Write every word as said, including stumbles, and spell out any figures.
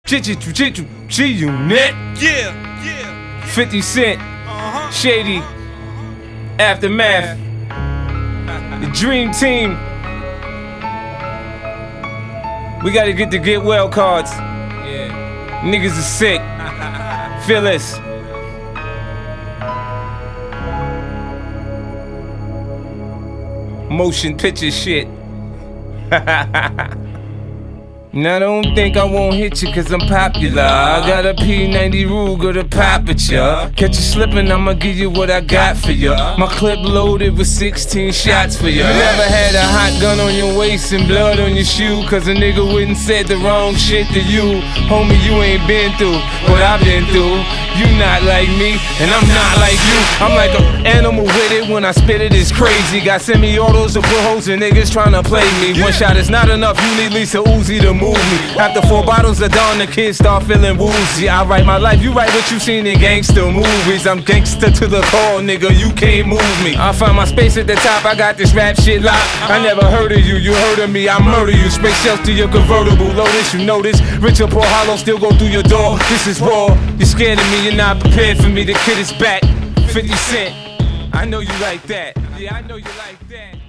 G-Unit. Yeah, yeah. fifty Cent. Uh-huh. Shady. Aftermath. The Dream Team. We gotta get the get well cards. Yeah. Niggas are sick. Feel this. Motion picture shit. Now I don't think I won't hit you cause I'm popular. I got a P ninety Ruger to pop at ya. Catch you slipping, I'ma give you what I got for ya. My clip loaded with sixteen shots for ya. You never had a hot gun on your waist and blood on your shoe cause a nigga wouldn't said the wrong shit to you. Homie, you ain't been through what I've been through. You not like me and I'm not like you. I'm like an animal with it, when I spit it it's crazy. Got semi-autos to put hoes in niggas tryna play me. One shot is not enough, you need Lisa Uzi to move me. After four bottles of Dawn, the kids start feeling woozy. I write my life, you write what you seen in gangster movies. I'm gangster to the core, nigga, you can't move me. I find my space at the top, I got this rap shit locked. I never heard of you, you heard of me, I murder you. Space shells to your convertible, Lotus, you know this. Richard Paul Hollow still go through your door. This is raw, you're scared of me, you're not prepared for me. The kid is back, fifty Cent. I know you like that, yeah, I know you like that.